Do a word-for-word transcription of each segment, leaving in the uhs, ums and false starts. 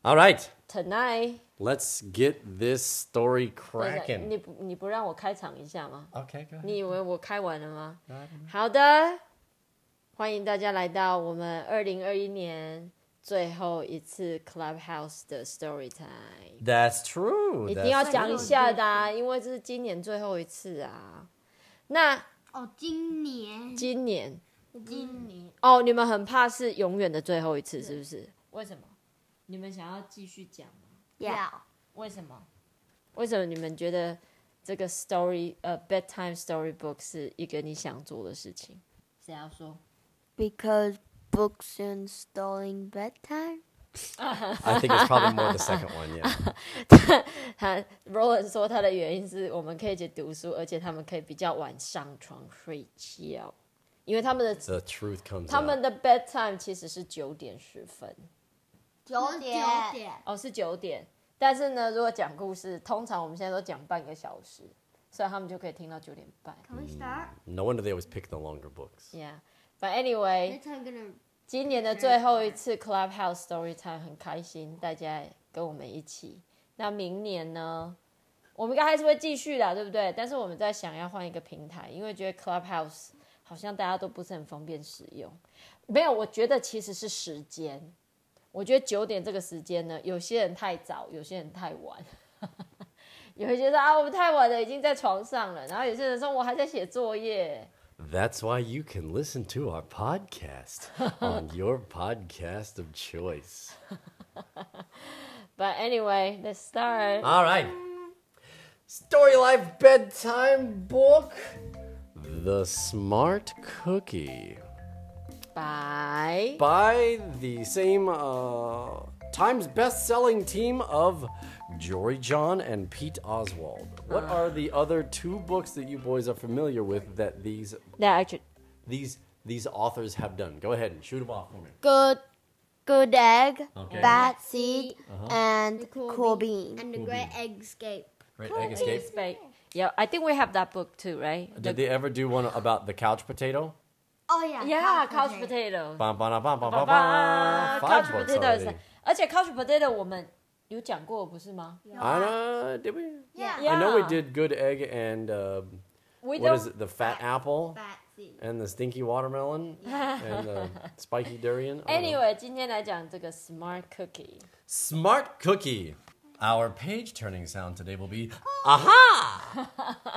All right. Tonight. Let's get this story cracking. 你不你不让我开场一下吗 Okay, go ahead. 你以为我开完了吗？好的，欢迎大家来到我们二零二一年最后一次 Clubhouse 的 Story Time。 That's true. 一定要讲一下的、啊，因为这是今年最后一次啊。那哦，今年， 今年， 今年哦，你们很怕是永远的最后一次，是不是？为什么？你们想要继续讲吗？ 要为什么？为什么你们觉得这个 story 呃、uh, bedtime storybook 是一个你想做的事情？谁要说 ？Because books and storing bedtime. I think it's probably more the second one, yeah. 他 Roland 说他的原因是我们可以一起读书，而且他们可以比较晚上床睡觉，因为他们的 The truth comes 他们 out. 的 bedtime 其实是九点十分。 九点， 哦，是九点。但是呢，如果讲故事，通常我们现在都讲半个小时，所以他们就可以听到九点半。 Can we start? No wonder they always pick the longer books. Yeah, but anyway, Next time gonna 今年的最后一次 Clubhouse Story Time 很开心，大家跟我们一起。那明年呢，我们应该还是会继续的，对不对？但是我们在想要换一个平台，因为觉得 Clubhouse 好像大家都不是很方便使用。没有，我觉得其实是时间。我觉得九点这个时间呢，有些人太早，有些人太晚。有些人说啊，我们太晚了，已经在床上了。然后有些人说我还在写作业。 That's why you can listen to our podcast on your podcast of choice. But anyway, let's start. All right. Story Life Bedtime Book. The Smart Cookie. By By the same uh, Times best-selling team of Jory John and Pete Oswald. What are the other two books that you boys are familiar with that these that actually these these authors have done? Go ahead and shoot them off for me. good, good egg, Okay. bad seed, Uh-huh. and cool bean. And the Cool Great bean. Egg Escape. Great Egg Escape. Escape. Yeah, I think we have that book too, right? Did they ever do one about the couch potato? Oh yeah. Yeah, couch potato. Bum, bum, bum, bum, bum, bum. Couch Five books potato is, already. 而且 couch potato 我们有讲过不是吗？ I know, did we? Yeah. I know we Yeah. did good egg and uh, We what don't. is it? The fat apple Bad seed. and the stinky watermelon and the spiky durian. I don't know. Anyway, 今天来讲这个 smart cookie. Smart cookie. Our page turning sound today will be aha.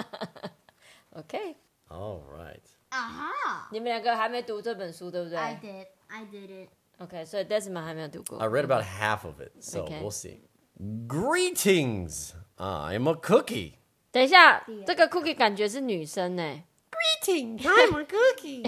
OK， All right. Aha. 你们两个还没读这本书，对不对 I did. I did it. ？OK，所以 Desmond 还没有读过。 I read about half of it, so Okay. we'll see. Greetings. I'm a cookie. 等一下，这个 cookie 感觉是女生呢。 Greetings. I'm a cookie.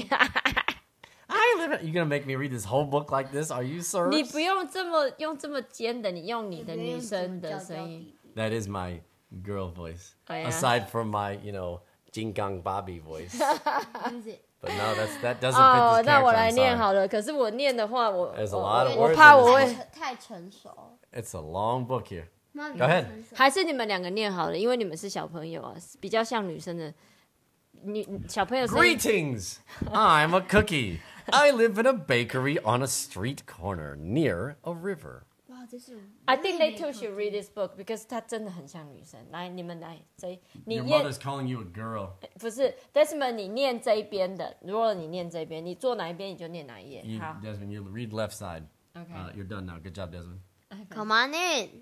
I live it. You gonna make me read this whole book like this? Are you, sir? 你不用这么用这么尖的，你用你的女生的声音。 That is my girl voice. Oh, yeah? Aside from my, you know, Jingang Bobby voice. Use it. But no, that's that doesn't 哦 fit，this 那我 character. 来 I'm 念 sorry. 好了。可是我念的话，我 There's a 我 lot of 我 words 怕 in 我 this 会 book. 太成熟。 It's a long book here. Mommy, Go ahead. 成熟。 还是你们两个念好了，因为你们是小朋友啊，比较像女生的女小朋友声音。 Greetings. I'm a cookie. I live in a bakery on a street corner near a river. 哇，这是 I think they too should read this book because 它真的很像女生。来，你们来，这你 Your 念 mother's calling you a girl. 不是 Desmond，你念这一边的。如果你念这边，你坐哪一边你就念哪一页。 You, 好 Desmond, you read left side. Okay. Uh, you're done now. Good job, Desmond. Come on in.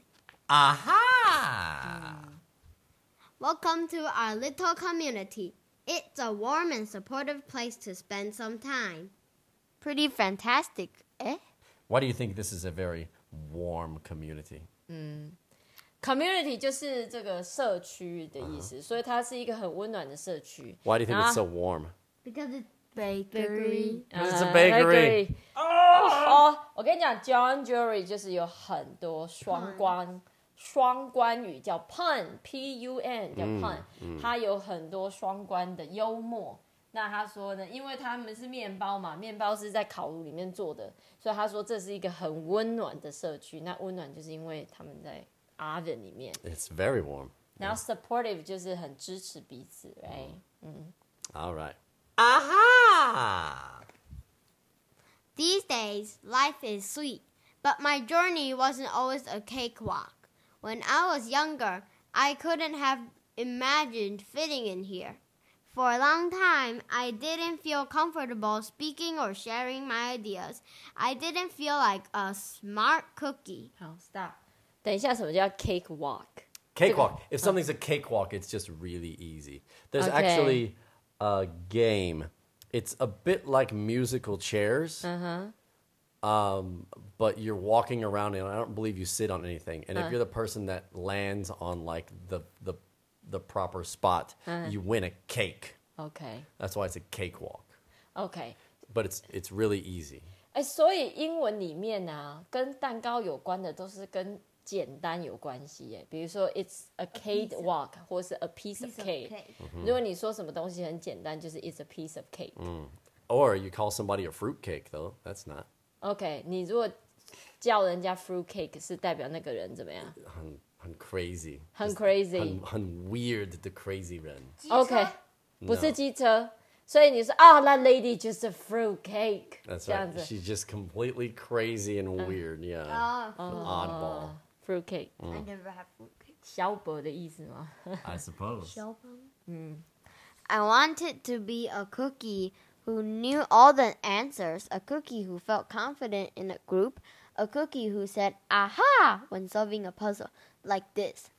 Aha! Welcome to our little community. It's a warm and supportive place to spend some time. Pretty fantastic, eh? Why do you think this is a very warm community? Community 就是这个社区的意思，所以它是一个很温暖的社区。 Why do you think it's so 然后 warm? Because it's Bakery. Because it's a 呃 bakery. 哦，我跟你讲 ，John Jury 就是有很多双关双关语，叫 pun，p u n 叫 pun，、它有很多双关的幽默。那他说呢，因为他们是面包嘛，面包是在烤炉里面做的，所以他说这是一个很温暖的社区。那温暖就是因为他们在 oven 里面， It's very warm. 然后 supportive 就是很支持彼此，right？ All right. Aha! These days, life is sweet, But my journey wasn't always a cakewalk. When I was younger, I couldn't have imagined fitting in here. For a long time, I didn't feel comfortable speaking or sharing my ideas. I didn't feel like a smart cookie. 好 ，stop。等一下，什么叫 cake walk？ Cakewalk. If something's a cakewalk, it's just really easy. There's Okay. actually a game. It's a bit like musical chairs. Uh-huh. Um, but you're walking around and I don't believe you sit on anything. And if you're the person that lands on like the the the proper spot, you win a cake. OK That's why it's a cakewalk. OK。 But it's it's really easy. 哎，所以英文里面啊，跟蛋糕有关的都是跟简单有关系耶。比如说 it's a cake walk 或是 a piece of cake。如果你说什么东西很简单，就是 it's a piece of cake。 Or you call somebody a fruit cake though. That's not. OK， 你如果叫人家 fruit cake， 是代表那个人怎么样？ 很很 crazy. 很 Just crazy 很很 weird 的 crazy 人。 OK， 不是机车，所以你说啊，那 lady just a fruit cake， That's 这样 right. 子 She's just completely crazy and weird. Yeah. Oh, An oddball. fruit cake， I never had fruitcake. 小伯的意思吗？ I suppose. I wanted to be a cookie who knew all the answers, a cookie who felt confident in a group, a cookie who said aha when solving a puzzle, like this.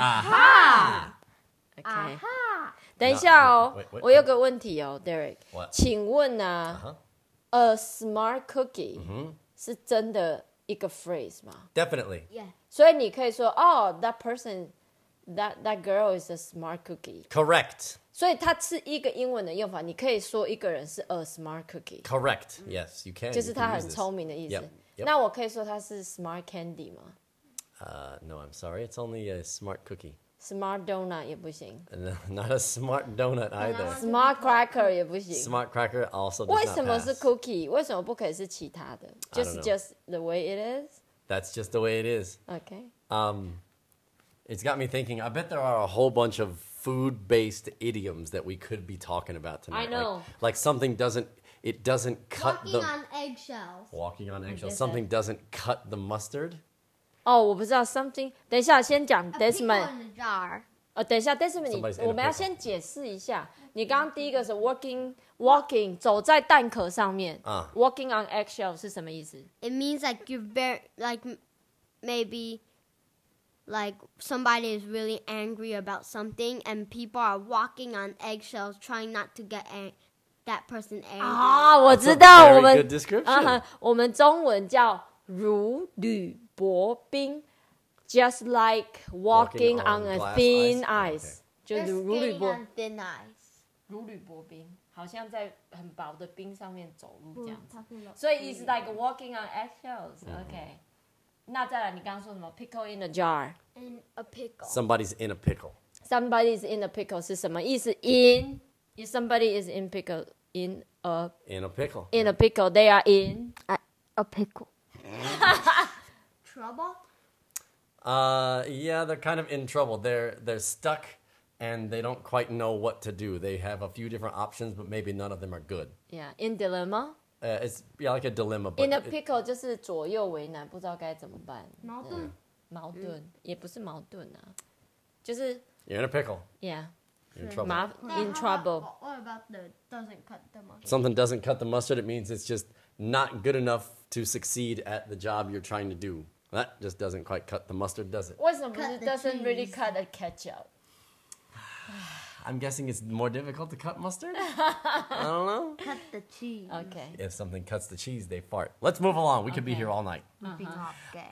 Aha! OK，等一下哦 wait, wait, wait. 我有个问题哦 ，Derek， What? 请问啊、uh-huh. a smart cookie、是真的一个 phrase 吗？ Definitely. Yeah. 所以你可以说哦 ，that person, that that girl is a smart cookie。 Correct. 所以它是一个英文的用法，你可以说一个人是 a smart cookie， Correct. Yes, you can. 就是 You 他 can 很 use this. 聪明的意思。 Yep, yep. 那我可以说他是 smart candy 吗 Uh, no, I'm sorry. It's only a smart cookie. ？smart donut 也不行 And not a smart donut either. ，smart cracker 也不行。 Smart cracker also does 为 not 什么是 pass. cookie？为什么不可以是其他的 I ？Just don't know. just the way it is. That's just the way it is. OK， Um, it's got me thinking. I bet there are a whole bunch of food-based idioms that we could be talking about tonight. I know. Like, like something doesn't. It doesn't cut Walking the on eggshells. walking on eggshells. guess Something doesn't cut the mustard. 哦，我不知道 something。等一下，先讲 A pickle Desmond。 in a jar. 呃，等一下 Desmond， 你 Somebody's in a 我们要 pickle. 先解释一下。你刚刚第一个是 walking walking 走在蛋壳上面啊 ，walking on eggshell 是什么意思？ It means like you're very like m- maybe like somebody is really angry about something and people are walking on eggshells trying not to get ang- that person angry. 啊，我 That's 知 a 道， very 我们 good description. 啊哈，我们中文叫如履薄冰 ，just like walking Walking on on a glass thin ice? ice，就 You're 是如履 skating 薄 on thin ice. 如履薄冰，好像在很薄的冰上面走路这样子。 Talking about 所以 it's like walking on eggshells。OK，那再来，你刚刚说什么 ？pickle in a jar。 in a pickle. Somebody's in a pickle. Somebody is in a pickle 是什么意思 ？In if somebody is in pickle in a In a pickle. in a pickle, they are in A, a pickle. Trouble? Uh, yeah, they're kind of in trouble. They're they're stuck, and they don't quite know what to do. They have a few different options, but maybe none of them are good. yeah in dilemma. Uh, it's yeah, like a dilemma. But In a it- pickle 就是左右为难，不知道该怎么办。 矛盾。 矛盾、也不是矛盾啊，就是 you're in a pickle. yeah You're in trouble. 麻 Now, in how trouble。 about- What about the doesn't cut the mustard? Something doesn't cut the mustard. It means it's just not good enough to succeed at the job you're trying to do. That just doesn't quite cut the mustard, does it? 为什么不是 Cut the doesn't really cheese. cut a ketchup？ I'm guessing it's more difficult to cut mustard. I don't know. Cut the cheese. OK， If something cuts the cheese, they fart. Let's move along. We could be Okay. here all night. Okay.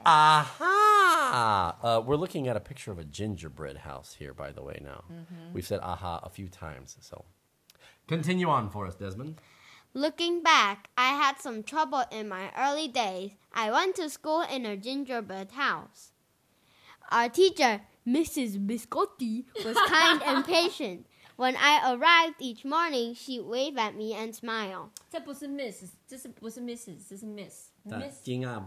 Aha! Uh, we're looking at a picture of a gingerbread house here, by the way, now. We've said aha a few times, so. Continue on for us, Desmond. Looking back, I had some trouble in my early days. I went to school in a gingerbread house. Our teacher, Missus Biscotti, was kind and patient. When I arrived each morning, she'd wave at me and smile. 这不是 miss， 这是不是 missus， 这是 miss。miss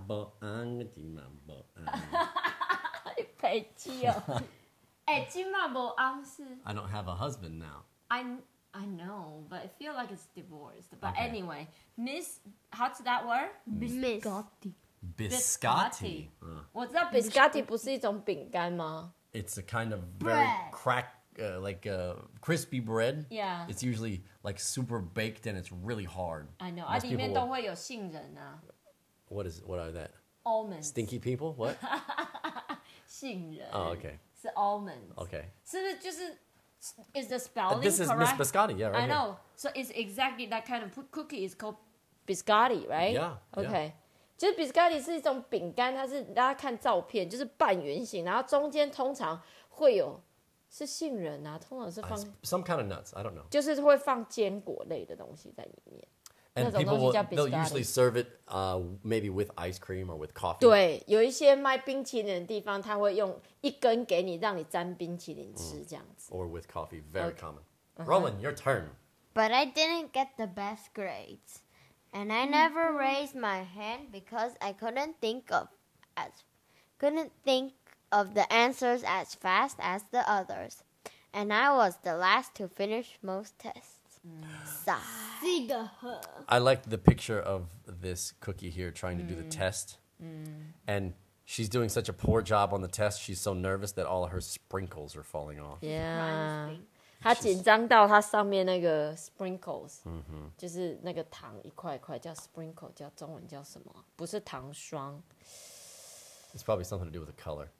北基哦。哎，金马博昂是 I don't have a husband now. I I know, but I feel like it's divorced. But Okay. anyway, Miss, how's that word? Miss. biscotti. 我知道 biscotti 不是一种饼干吗？ It's a kind of very Bread. crack, uh, like uh, crispy bread. Yeah. It's usually like super baked and it's really hard. I know 啊， Most 里面 people 都 will- 会有杏仁啊 What is what are that? ，almonds Stinky people? What? 杏仁 Oh, okay. 是 almonds， Okay. 是不是就是 is the Uh, spelling this is Miss correct? Biscotti. Yeah, right I here. know. So it's exactly that kind of cookie is called biscotti, right? Yeah, yeah. Okay. 就是 biscotti 是一种饼干，它是大家看照片就是半圆形，然后中间通常会有是杏仁啊，通常是 Uh, 放 s- some kind of nuts. I don't know. 就是会放坚果类的东西在里面。 And 那种 people 东西 will 叫 they'll usually biscotti。 serve it uh, maybe with ice cream or with coffee. 对，有一些卖冰淇淋的地方，他会用一根给你，让你沾冰淇淋吃这样子。 Or with coffee. Very Okay. common. Roland, your turn. But I didn't get the best grades. And I never raised my hand because I couldn't think of as couldn't think of the answers as fast as the others. And I was the last to finish most tests. Sigh. I liked the picture of this cookie here trying to do the test. And she's doing such a poor job on the test. She's so nervous that all her sprinkles are falling off. Yeah，他紧张到他上面那个 sprinkles，、就是那个糖一块一块叫 sprinkle，叫中文叫什么？不是糖霜。 It's probably something to do with the color.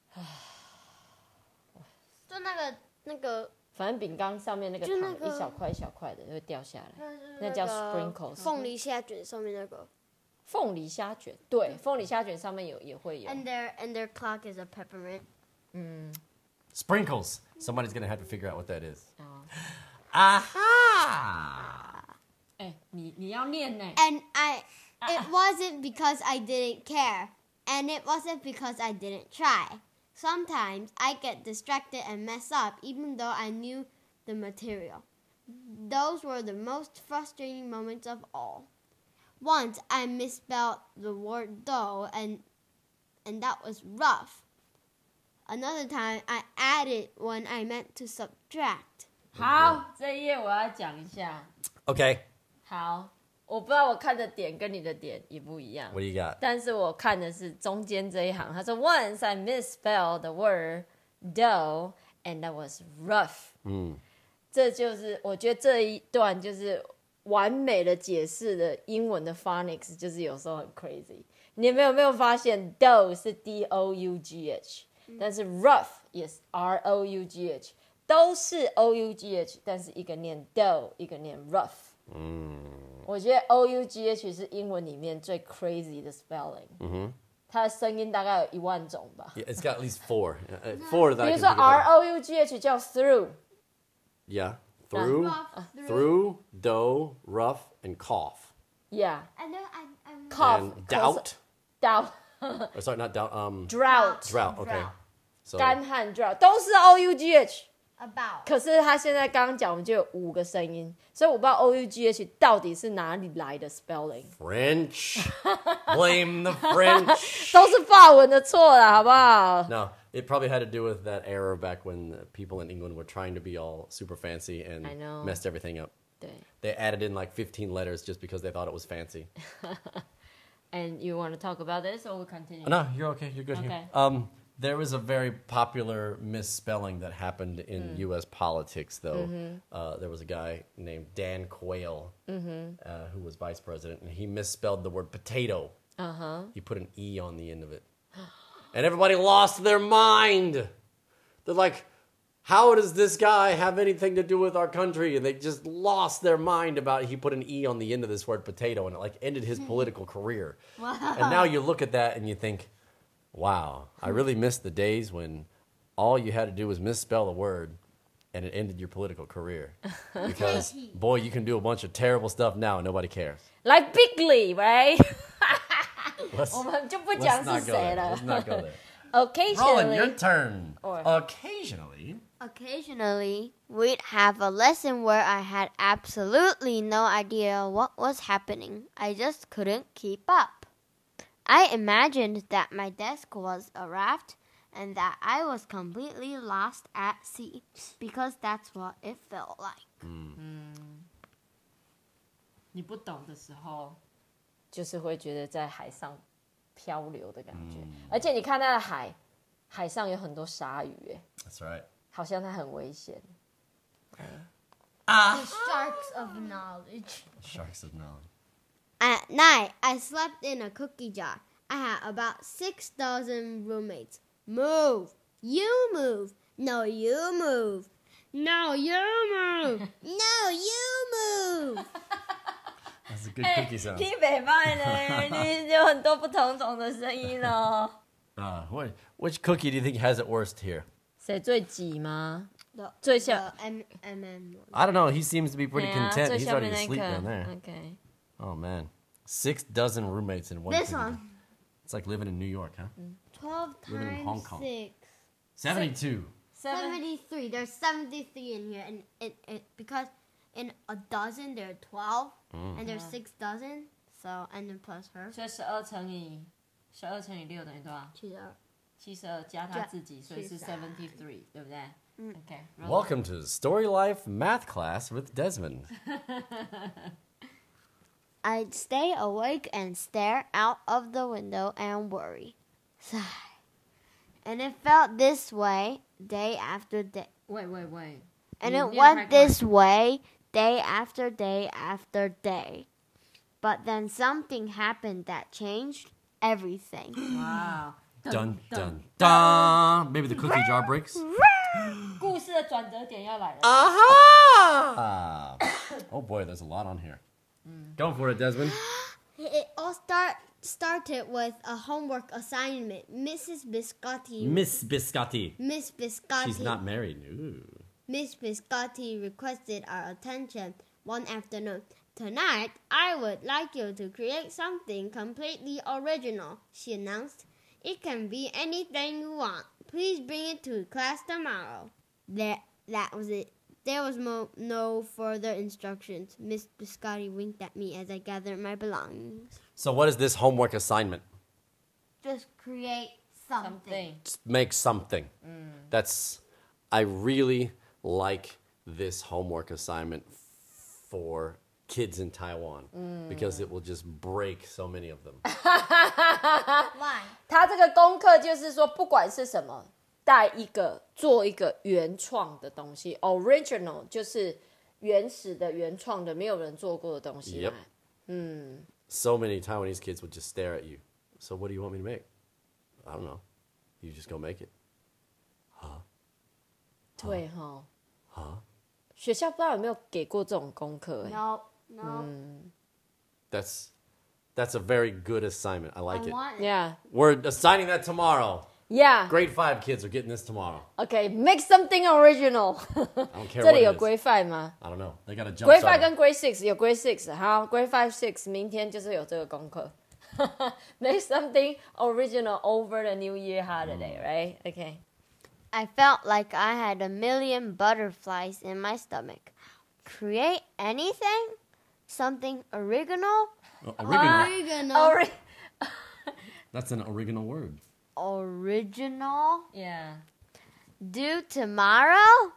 就那个那个反正饼干上面那个糖就那个一小块一小块的会掉下来，那叫 sprinkles。 凤梨虾卷上面那个。 凤梨虾卷，对，凤梨虾卷上面有也会有。 And their and their clock is a peppermint. Sprinkles. Somebody's going to have to figure out what that is. 啊， Aha! 哎，你你要念呢？ And I, it wasn't because I didn't care, and it wasn't because I didn't try. Sometimes I get distracted and mess up, even though I knew the material. Those were the most frustrating moments of all. Once I misspelled the word dough, and and that was rough. Another time I added when I meant to subtract. 好，这一页我要讲一下。 Okay. 好，我不知道我看的点跟你的点一不一样 What，do you got? 但是我看的是中间这一行。他说 Once I misspelled the word dough, and that was rough。嗯，这就是我觉得这一段就是完美的解释了英文的 phonics，就是有时候很 crazy。你们有没有发现 dough 是 D O U G H，、但是 rough 也是 R O U G H， 都是 O U G H， 但是一个念 dough， 一个念 rough。我觉得 O U G H 是英文里面最 crazy 的 spelling。它的声音大概有一万种吧。 Yeah, it's got at least four. Uh, four that 比 I 如 can 说 think R of. O U G H 叫 through， Yeah. Through, Rough, through, dough, rough, and cough. yeah， And then I, I'm cough， And doubt. doubt Or sorry, not doubt. Um, drought， drought. Okay. Drought. So 干旱 drought 都是 O U G H。 about. 可是他现在刚刚讲，我们就有五个声音，所以我不知道 O U G H 到底是哪里来的 spelling， French. Blame the French. 都是法文的错啦，好不好？ No, it probably had to do with that era back when the people in England were trying to be all super fancy and I know. messed everything up. 对 They added in like fifteen letters just because they thought it was fancy. ，And you want to talk about this or we continue？ No, you're okay. You're good Okay. here. Um, there was a very popular misspelling that happened in U S politics, though. Uh, there was a guy named Dan Quayle uh, who was vice president, and he misspelled the word potato. Uh huh。 He put an E on the end of it. And everybody lost their mind. They're like, how does this guy have anything to do with our country? And they just lost their mind about he put an E on the end of this word potato, and it like ended his political career. And now you look at that and you think, wow, I really miss the days when all you had to do was misspell a word and it ended your political career. Because, boy, you can do a bunch of terrible stuff now and nobody cares. Like Bigley, right？ Let's, 我们就不 let's 讲 not 是 go 谁 there. 了 Let's。not go there. Occasionally， Roland, your turn. Or- Occasionally. Occasionally, we'd have a lesson where I had absolutely no idea what was happening. I just couldn't keep up. I imagined that my desk was a raft and that I was completely lost at sea because that's what it felt like. 你不懂的时候，就是会觉得在海上漂流的感觉，而且你看它的海，海上有很多鲨鱼，哎， That's right. 好像它很危险。 The sharks of knowledge. Sharks of knowledge. At night, I slept in a cookie jar. I had about six dozen roommates. Move. You move. No, you move. No, you move. No, you move. That's a good cookie sound. 听北派呢，你有很多不同种的声音哦。 Uh, what, which cookie do you think has it worst here? 谁最挤吗？ The, 最像 the M M M one. I don't know. He seems to be pretty 对啊 content. 最 He's 下 already 面那 asleep down 个 there. OK， Oh man, six dozen roommates in one. This cookie jar. one. It's like living in New York, huh? twelve Living in Hong times Kong. six. Seventy-two. seventy-three. There's seventy-three in here. And it, it because in a dozen there are twelve. And there's six dozen. So, and then plus her. 所以十二乘以十二乘以六等于多少？ 七十二。 七十二加他自己，所以是七十二 seventy three，对不对？嗯 OK。 Welcome to Story Life Math Class with Desmond. I'd stay awake and stare out of the window and worry. Sigh. And it felt this way day after day. 喂喂喂， And 你 it 念太 went 快 this way day after day after day. But then something happened that changed everything. 哇， Dun dun dun. Maybe the cookie jar breaks. 故事的转折点要来了。 Ah. Oh boy, there's a lot on here. Go for it, Desmond. It all start started with a homework assignment. Missus Biscotti. Miss Biscotti. Miss Biscotti. She's not married. Ooh. Miss Biscotti requested our attention one afternoon. Tonight, I would like you to create something completely original, she announced. It can be anything you want. Please bring it to class tomorrow. That, that was it. There was mo- no further instructions. Miss Biscotti winked at me as I gathered my belongings. So what is this homework assignment? Just create something. Something. Just make something. That's I really like this homework assignment for kids in Taiwan because it will just break so many of them. Why? 他这个功课就是说，不管是什么，带一个做一个原创的东西 ，original 就是原始的、原创的，没有人做过的东西来。 Yep. 嗯， So many Taiwanese kids would just stare at you. So what do you want me to make? I don't know. You just go make it. 对哈。 Huh? 学校不知道有没有给过这种功课、欸？ No, no. That's that's a very good assignment. I like I it. want it. Yeah, We're assigning that tomorrow. yeah. Grade five kids are getting this tomorrow. Okay, make something original. I don't care 这 what 里有 it is. Grade Five 吗 I don't know. They got to jump ？Grade start Five it. 跟 Grade Six 有 Grade Six， 好，Grade Five Six 明天就是有这个功课。Make something original over the New Year holiday, right? Okay. I felt like I had a million butterflies in my stomach. Create anything? Something original? Oh, oregano. Oregano. Ori- That's an original word. Original? yeah. Due tomorrow?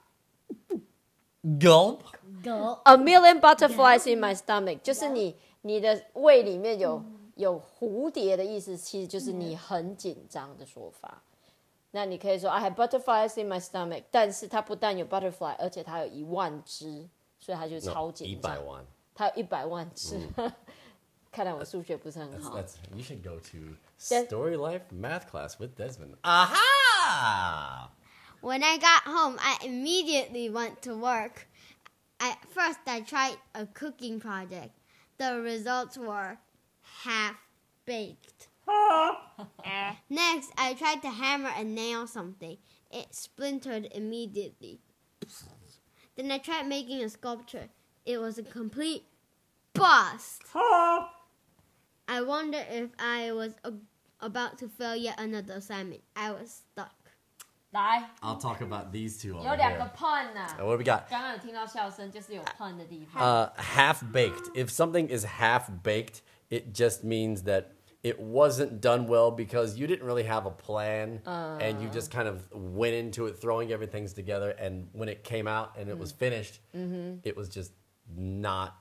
Gulp. Go. A million butterflies in my stomach， 就是你你的胃里面有有蝴蝶的意思，其实就是你很紧张的说法。那你可以说 I have butterflies in my stomach， 但是它不但有 butterfly， 而且它有一万只，所以它就超 No, 紧一百张。 万。 它有一百万只。看来我数学不是很 That's, 好。 that's you should go to Des- Story Life Math Class with Desmond. Aha! When I got home, I immediately went to work. At first, I tried a cooking project. The results were half-baked. Next, I tried to hammer and nail something. It splintered immediately. Then I tried making a sculpture. It was a complete bust. I wonder if I was a- about to fail yet another assignment. I was stuck. 来， I'll talk about these two 有 over 两个 here. pun 呐、 Uh, What do we got? 刚刚有听到笑声，就是有 pun 的地方。 Uh, half baked. If something is half baked, it just means that it wasn't done well because you didn't really have a plan and you just kind of went into it throwing everything together. And when it came out and it was finished, it was just not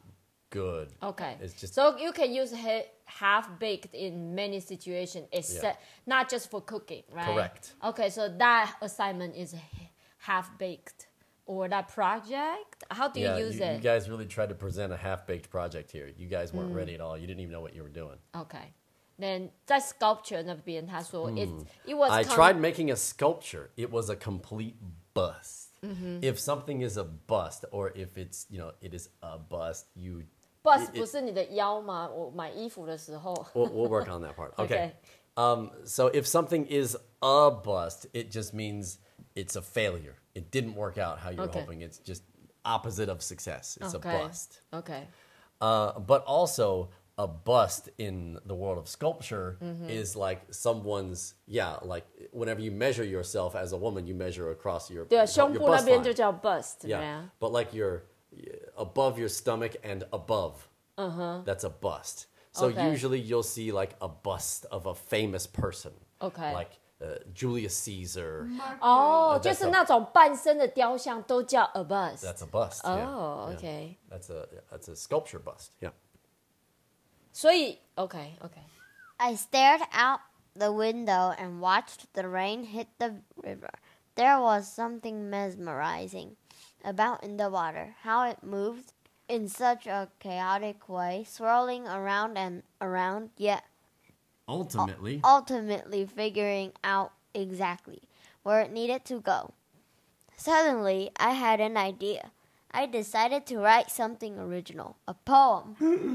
good. Okay. It's just so you can use ha- half baked in many situations, except not just for cooking, right? Correct. Okay, so that assignment is half baked, or that project. How do you yeah, use you, it? you guys really tried to present a half-baked project here. You guys weren't ready at all. You didn't even know what you were doing. Okay. Then 在 sculpture 那边，他说 it it was I kind tried of- making a sculpture. It was a complete bust. If something is a bust, or if it's, you know, it is a bust, you bust it- 不是你的腰吗？我买衣服的时候 we'll, we'll work on that part. Okay. Okay. Um, so if something is a bust, it just means it's a failure. It didn't work out how you were Okay. hoping. It's just opposite of success. It's Okay. a bust. Okay. Uh, but also, a bust in the world of sculpture is like someone's, yeah, like whenever you measure yourself as a woman, you measure across your, 对啊， your, 胸 your 部那 bust 边就 line. 叫 bust，对 Yeah. 啊。 But like you're above your stomach and above, that's a bust. So Okay. usually you'll see like a bust of a famous person. Okay. Like uh, Julius Caesar. 哦， Uh, 就 that's 是 a- 那种半身的雕像都叫 a bust。 That's a bust. yeah. Oh, Yeah. okay. That's a that's a sculpture bust. Yeah. 所以 OK OK。 I stared out the window and watched the rain hit the river. There was something mesmerizing about in the water, how it moved in such a chaotic way, swirling around and around, yet Ultimately, ultimately figuring out exactly where it needed to go. Suddenly, I had an idea. I decided to write something original, a poem.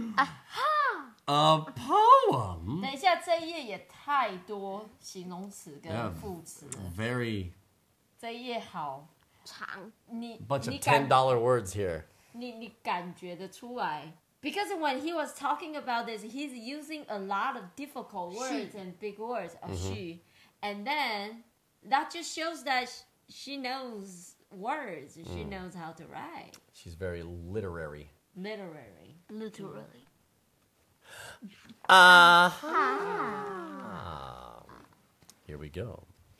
a poem. 等一下，这一页也太多形容词 Yeah. 跟副词了。 Very 这一页好长。 你 bunch 你 of 感 ten dollar words here. 你你感觉得出来。Because when he was talking about this, he's using a lot of difficult words and big words. Uh, she, and then that just shows that sh- she knows words. She knows how to write. She's very literary. Literary. Literally. Here we go.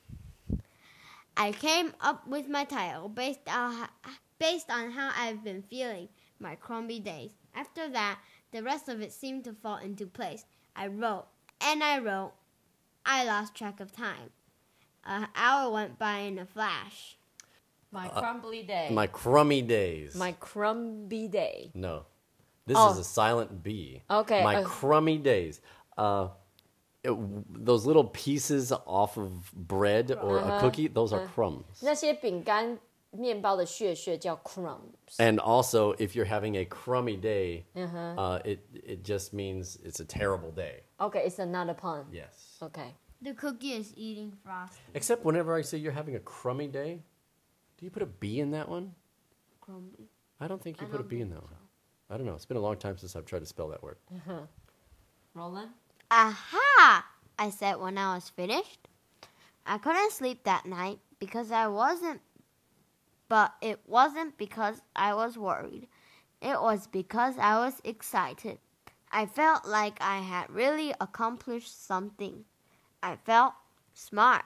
I came up with my title based on, based on how I've been feeling my crummy days. After that, the rest of it seemed to fall into place. I wrote, and I wrote. I lost track of time. An hour went by in a flash. My crumbly day. My crummy days. My crumby day. No. This Oh. is a silent B. Okay, My uh, crummy days. Uh, it- those little pieces off of bread or a cookie, those are crumbs. 那些饼干、面包的屑屑叫 crumbs. And also, if you're having a crummy day, Uh-huh. uh, it it just means it's a terrible day. Okay, it's another pun. Yes. Okay. The cookie is eating frosting. Except whenever I say you're having a crummy day, do you put a B in that one? Crumbly. I don't think you I put a don't B in think that one. I don't know. It's been a long time since I've tried to spell that word. Roland? Aha! I said when I was finished. I couldn't sleep that night because I wasn't, but it wasn't because I was worried. It was because I was excited. I felt like I had really accomplished something. I felt smart.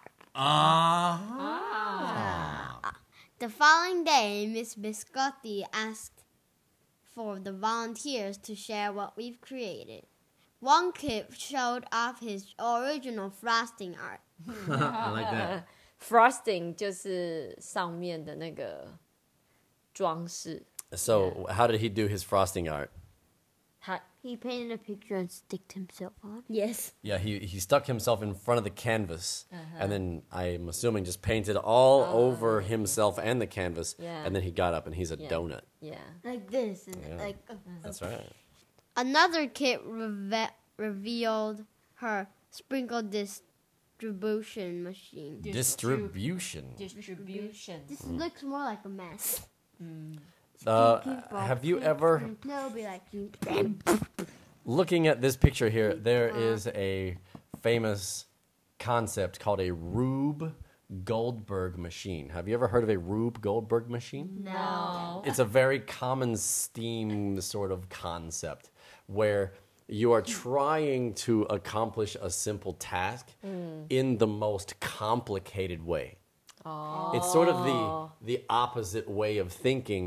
The following day, Miss Biscotti asked for the volunteers to share what we've created. One kid showed off his original frosting art. I like that. Frosting 就是上面的那个装饰。 So, how did he do his frosting art? 他 He painted a picture and sticked himself on. Yes. Yeah, he, he stuck himself in front of the canvas, and then I'm assuming just painted all over himself and the canvas, Yeah. and then he got up and he's a Yeah. donut. Yeah. Like this. And Yeah. like, uh, That's right. Another kid reve- revealed her sprinkle distribution machine. Distribution. Distribution. This looks more like a mess. Uh, have you ever, It'll be like looking at this picture here, there is a famous concept called a Rube Goldberg machine. Have you ever heard of a Rube Goldberg machine? No. It's a very common STEAM sort of concept where you are trying to accomplish a simple task in the most complicated way. It's sort of the the opposite way of thinking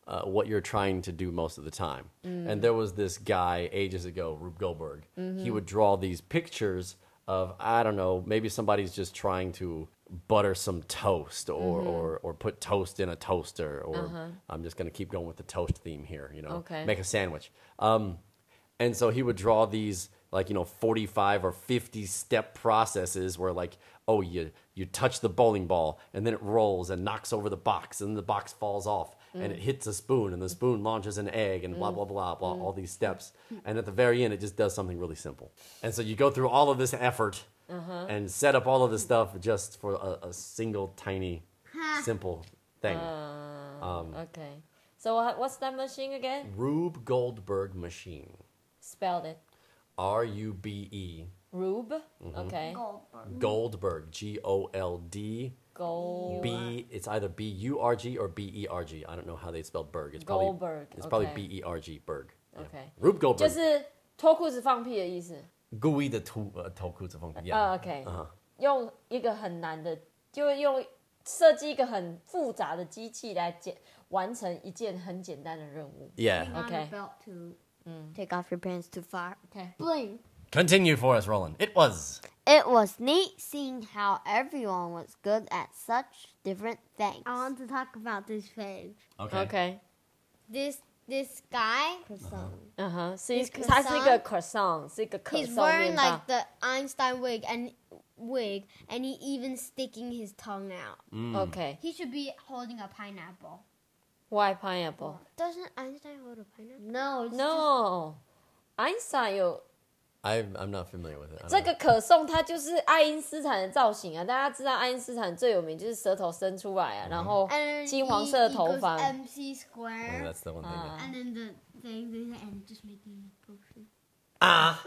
uh, what you're trying to do most of the time. And there was this guy ages ago, Rube Goldberg. He would draw these pictures of, I don't know, maybe somebody's just trying to butter some toast or, or, or put toast in a toaster, or I'm just going to keep going with the toast theme here, you know, Okay. make a sandwich. Um, and so he would draw these, like, you know, forty-five or fifty step processes where, like, oh, you, you touch the bowling ball and then it rolls and knocks over the box and the box falls off and it hits a spoon and the spoon launches an egg and blah, blah, blah, blah, all these steps. And at the very end, it just does something really simple. And so you go through all of this effort and set up all of this stuff just for a, a single tiny, simple thing. Um, Okay. So what, what's that machine again? Rube Goldberg machine. Spelled it. R U B E. Rube. Okay. Goldberg. Goldberg. G O L D Gold. B. It's either B U R G or B E R G. I don't know how they spell Berg. It's probably Goldberg, It's probably okay. B E R G Berg. Yeah. Okay. Rube 就 Goldberg. 是脱裤子放屁的意思。 故意的脱呃脱裤子放屁。 啊 Yeah. ，OK，、 Uh-huh. 用一个很难的，就用设计一个很复杂的机器来简完成一件很简单的任务。 Yeah. On Okay. a belt to Take off your pants to fire. OK， bling. Continue for us, Roland. It was. It was neat seeing how everyone was good at such different things. I want to talk about this page. Okay. OK， This this guy, 嗯哼，是一 This 它是一个 croissant，是一个可 he's 颂 wearing 面包 like。the Einstein wig and wig, and he even sticking his tongue out. OK， He should be holding a pineapple. Why pineapple? Doesn't Einstein hold a pineapple? No, it's No，爱因斯坦有 I'm I'm not familiar with it. I don't 这 know. 个可颂，它就是爱因斯坦的造型啊！大家知道爱因斯坦最有名就是舌头伸出来啊，然后 and 金黄色的 E 头 equals 发。 M C Oh, square, that's the one thing. that- and then the thing, and just making a potion. Ah.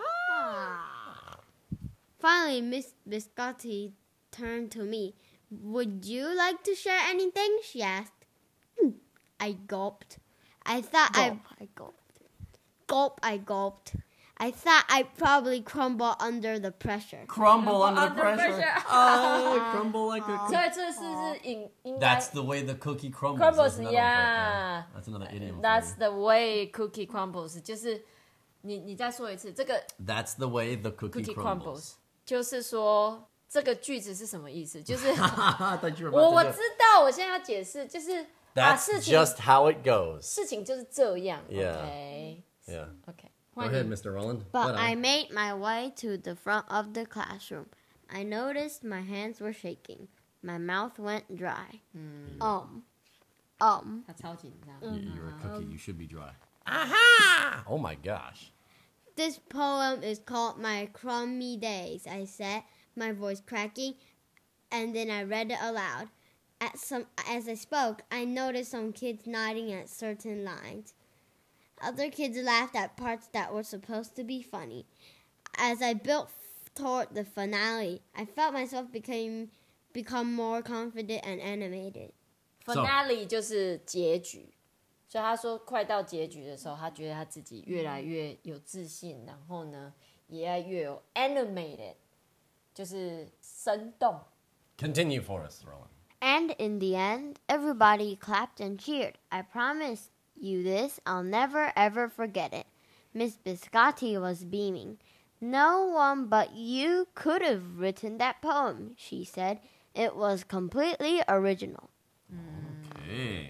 Finally, Miss Biscotti turned to me. Would you like to share anything? She asked. "Hmm." I gulped. I thought I I gulped. gulp. I gulped. I thought I'd probably crumble under the pressure. Crumble under the under pressure. pressure. Oh, crumble like a 所以这是是应应该 That's the way the cookie crumbles. crumbles That's another- yeah. That's another idiom. for That's you. the way cookie crumbles，就是你你再说一次，这个 That's the way the cookie, cookie crumbles. crumbles，就是说这个句子是什么意思？就是 I thought you were 我 about 我 to 知 do it. 道，我现在要解释，就是把 That's 事情 just how it goes. 事情就是这样 Yeah. ，OK Yeah. OK， Go ahead, Mister Roland. But What I on? made my way to the front of the classroom. I noticed my hands were shaking. My mouth went dry. Um. Um. 他超紧张。 You- You're a cookie. You should be dry. Aha! Oh my gosh. This poem is called My Crummy Days, I said, my voice cracking, and then I read it aloud. At some, as I spoke, I noticed some kids nodding at certain lines. Other kids laughed at parts that were supposed to be funny. As I built f- toward the finale, I felt myself became, become more confident and animated. Finale 就是结局，所以他说快到结局的时候，他觉得他自己越来越有自信，然后呢，也要越有 animated，就是生动。 Continue for us, Roland. And in the end, everybody clapped and cheered. I promise you this, I'll never ever forget it. Miss Biscotti was beaming. No one but you could have written that poem, she said. It was completely original. Okay.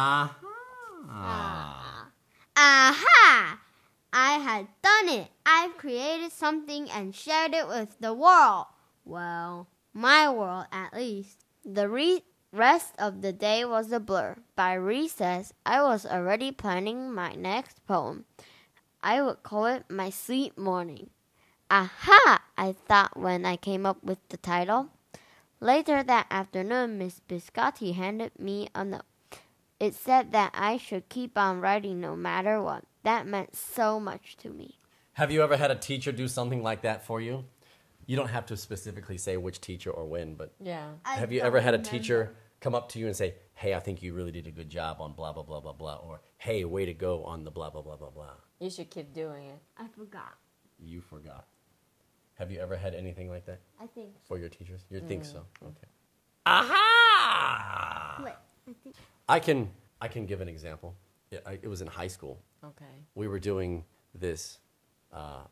Aha. Aha! I had done it. I've created something and shared it with the world. Well, my world at least. The re- rest of the day was a blur. By recess, I was already planning my next poem. I would call it My Sweet Morning. Aha! I thought when I came up with the title. Later that afternoon, Miss Biscotti handed me a note. It said that I should keep on writing no matter what. That meant so much to me. Have you ever had a teacher do something like that for you? You don't have to specifically say which teacher or when, but Yeah. I have you don't ever had a remember. teacher come up to you and say, "Hey, I think you really did a good job on blah blah blah blah blah," or "Hey, way to go on the blah blah blah blah blah"? You should keep doing it. I forgot. You forgot. Have you ever had anything like that I think. for your teachers? You think so? Okay. Aha! Wait, I think. I can I can give an example. it, I, it was in high school. OK， We were doing this uh,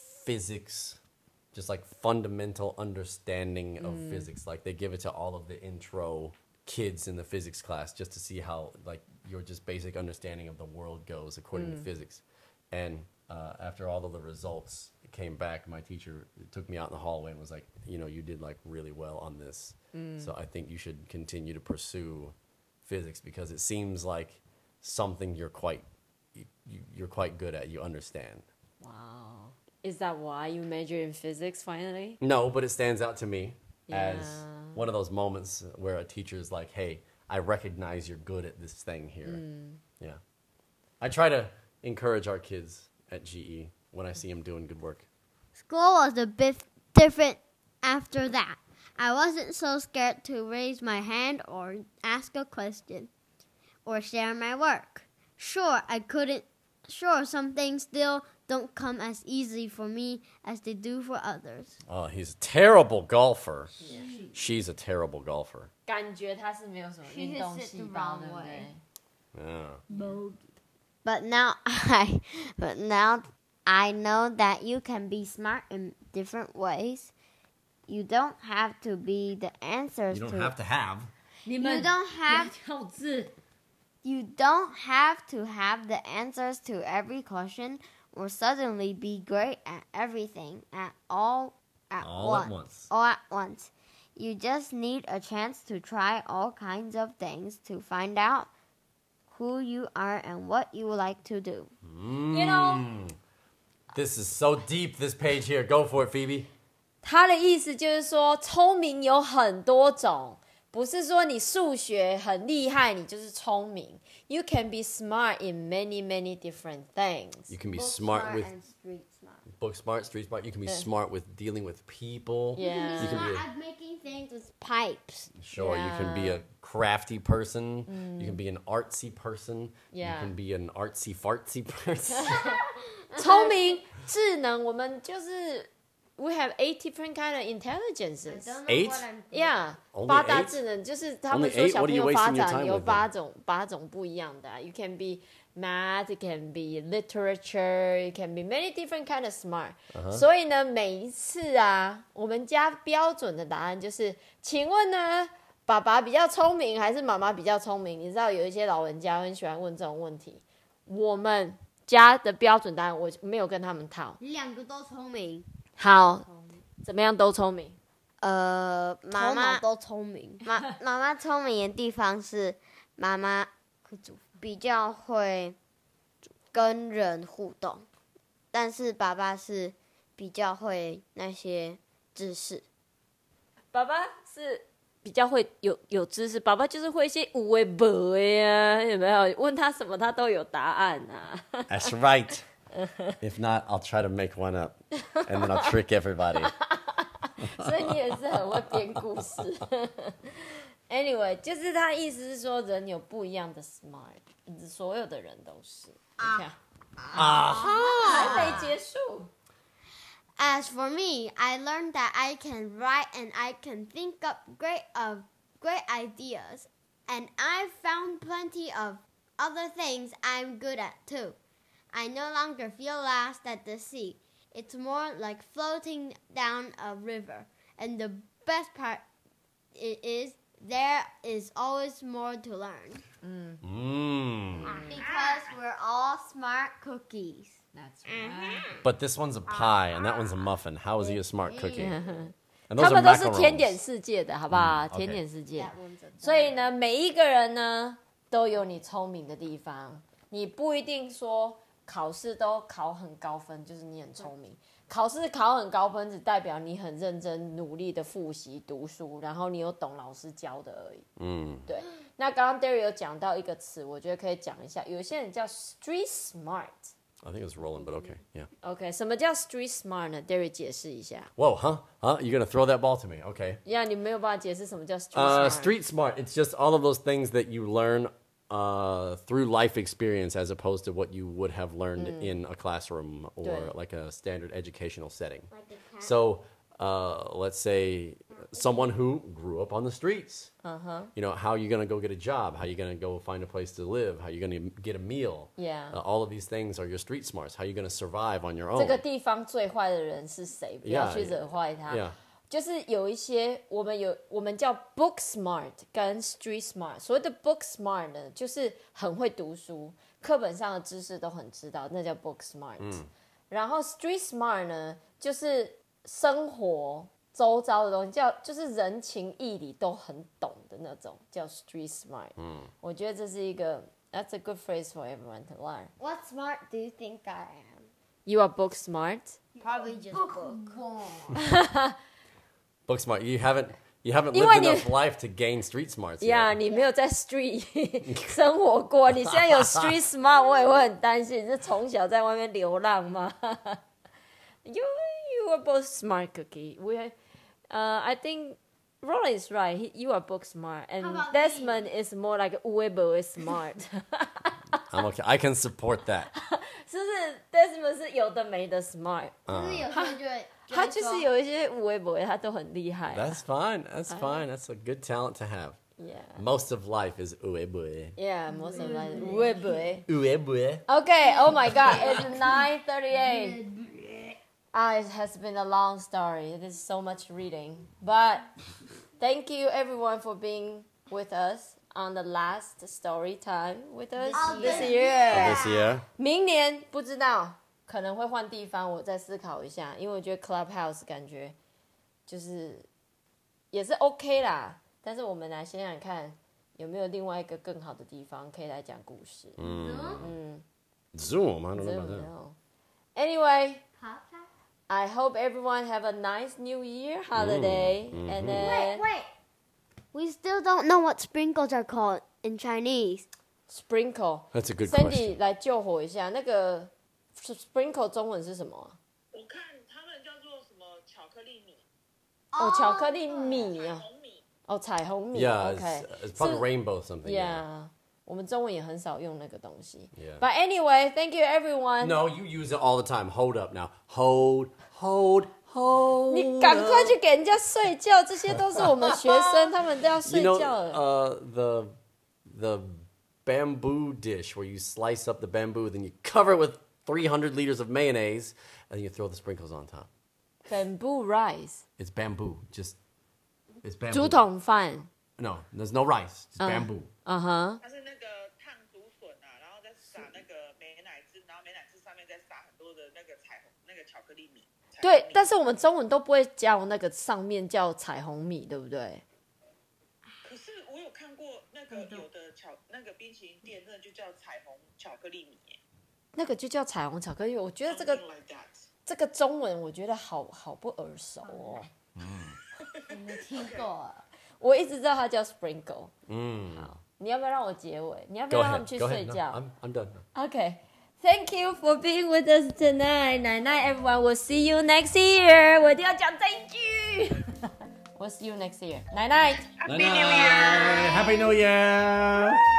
physics, just like fundamental understanding of physics. Like they give it to all of the intro kids in the physics class just to see how like your just basic understanding of the world goes according to physics. And uh, after all of the results came back, my teacher took me out in the hallway and was like, you know, you did like really well on this. So I think you should continue to pursue physics because it seems like something you're quite you, you're quite good at. You understand. Wow. Is that why you major in physics finally? No, but it stands out to me as Yeah. one of those moments where a teacher's like, hey, I recognize you're good at this thing here. Yeah. I try to encourage our kids at G E when I see them doing good work. School was a bit different after that. I wasn't so scared to raise my hand or ask a question or share my work. Sure, I couldn't. Sure, some things still don't come as easy for me as they do for others. Oh, he's a terrible golfer. She's a terrible golfer. 感觉他是没有什么运动细胞，对不对？ Yeah. But now I, but now I know that you can be smart in different ways. You don't have to be the answers You don't to. have to have. 你 You 们 don't have. 跳字。 You don't have to have the answers to every question or suddenly be great at everything at all at All once. at once. All at once. You just need a chance to try all kinds of things to find out who you are and what you like to do. You know, This is so deep, this page here. Go for it, Phoebe. 他的意思就是说，聪明有很多种，不是说你数学很厉害，你就是聪明。You can be smart in many, many different things. You can be Book smart with and street smart. book smart, street smart. You can be smart with dealing with people. Yeah. You can be a, I'm making things with pipes. sure, you can be a crafty person. You can be an artsy person. Yeah. You can be an artsy fartsy person. 聪明、智能，我们就是 we have eight different kind of intelligences. Don't know Eight? what I'm Yeah， Only 八大 eight? 智能就是他们 Only 说 eight? 小 What 朋 are you 友发 wasting your 展 time 有 with 八 then? 种八种不一样的啊。You can be math, it can be literature, it can be many different kind of smart. 所以呢，每一次啊，我们家标准的答案就是，请问呢，爸爸比较聪明还是妈妈比较聪明？你知道有一些老人家很喜欢问这种问题。我们家的标准答案我没有跟他们套。 两个都聪明， 好，怎么样都聪明。 呃，妈妈头脑都聪明。 妈妈妈聪明的地方是妈妈比较会跟人互动，但是爸爸是比较会那些知识。 爸爸是比较会有有知识，爸爸就是会一些无为不为啊，有没有？问他什么，他都有答案啊。 That's right. If not, I'll try to make one up, and then I'll trick everybody. 所以你也是很会编故事。Anyway， 就是他意思是说，人有不一样的 smart，所有的人都是。你看， 啊， 还没结束。 As for me, I learned that I can write and I can think up great of great ideas, and I've found plenty of other things I'm good at too. I no longer feel lost at the sea. It's more like floating down a river, and the best part i- is there is always more to learn. Mm. Because we're all smart cookies. That's right. But this one's a pie, and that one's a muffin. How is he a smart cookie? And 他 those are 们都是甜 macarons. 点世界的，好不好？ 嗯，OK 甜点世界。 That one's a 所以呢，每一个人呢都有你聪明的地方，你不一定说考试都考很高分，就是你很聪明。考试考很高分，只代表你很认真努力的复习读书，然后你有懂老师教的而已。 Mm. 对，那刚刚 Derry 有讲到一个词，我觉得可以讲一下。有些人叫 street smart。 I think it's rolling, but okay. Yeah. OK， 什么叫 street smart 呢 ？Derry 解释一下。 Whoa, huh? Huh? You're gonna throw that ball to me? Okay. 呀，你没有办法解释什么叫 street Uh, smart。 street smart. It's just all of those things that you learn uh, through life experience, as opposed to what you would have learned in a classroom or Mm. 对。 like a standard educational setting. So, uh, let's say someone who grew up on the streets. Uh-huh. You know, how are you going to go get a job? How are you going to go find a place to live? How are you going to get a meal? Yeah. Uh, all of these things are your street smarts. How are you going to survive on your 这 own? 个地方最坏的人是谁？不要 Yeah, 去惹坏他。 Yeah. 就是有一些我们有我们叫 book smart 跟 street smart。所谓的 book smart 呢，就是很会读书，课本上的知识都很知道，那叫 book smart。然后 street smart 呢，就是生活周遭的东西，叫就是人情义理都很懂的那种，叫 street smart。我觉得这是一个 that's a good phrase for everyone to learn. What smart do you think I am? You are book smart. Probably just book. Book smart. You haven't you haven't 因 lived 为你 enough life to gain street smarts Yeah， yet. 你没有在 street 生活过，你现在有 street smart， 我也会很担心。你是从小在外面流浪吗？You you are both smart, Cookie. We, uh, I think Roland is right. He, you are book smart, and How about Desmond is more like Uebo is smart. I'm okay. I can support that. 是不是 Desmond 是有的没的 smart？ 就是有时候就会他就是有一些无微不微，他都很厉害、啊。 That's fine. That's fine. That's a good talent to have. Yeah. Most of life is uebue. Yeah, most of my 无微不微。 Uebue. Okay, oh my god, it's nine thirty-eight. Ah, it has been a long story. It is so much reading. But thank you everyone for being with us on the last story time with us this year. This year. 明年不知道，可能会换地方，我再思考一下，因为我觉得 Clubhouse 感觉就是也是 OK 啦。但是我们来想想看，有没有另外一个更好的地方可以来讲故事？ Zoom. I don't know Zoom, about that. no. Anyway, I hope everyone have a nice New Year holiday, and then Wait, wait. We still don't know what sprinkles are called in Chinese. sprinkle. That's a good Sandy question. 来救火一下，那个 sprinkle 中文是什么啊？ 我看他们叫做什么巧克力米、 哦，巧克力米啊， 红米， 哦，彩虹米。 Yeah, OK， it's, it's probably 是 rainbow something. Yeah，我们中文也很少用那个东西。 Yeah. But anyway, thank you everyone. No, you use it all the time. Hold up now. Hold, hold, hold. 你赶快去给人家睡觉，这些都是我们学生，他们都要 You 睡 know, 觉了。 uh, the the bamboo dish where you slice up the bamboo, then you cover it with three hundred liters of mayonnaise, and then you throw the sprinkles on top. Bamboo rice， It's bamboo. Just it's 竹 bamboo. 筒饭。 No, there's no rice. It's bamboo. 嗯哼。 它是那个烫竹笋啊，然后再撒那个美乃滋，然后美乃滋上面再撒很多的那个彩虹那个巧克力米。彩虹对， 米但是我们中文都不会叫那个上面叫彩虹米，对不对？ 可是我有看过那个有的巧那个冰淇淋店，真的就叫彩虹巧克力米耶。 那个就叫彩虹巧克力。我觉得这个 Something like that. 这个中文，我觉得好好不耳熟哦。 没听过。 我一直知道它叫 sprinkle。 Mm. 好，你要不要让我结尾？你要不 Go 要让他 ahead. 们去 Go 睡 ahead. No, 觉 I'm I'm done. Okay. Thank you for being with us tonight. Night night, everyone. We'll see you next year. 我一定要讲这一句。We'll see you next year. Night night. Happy New Year! Happy New Year!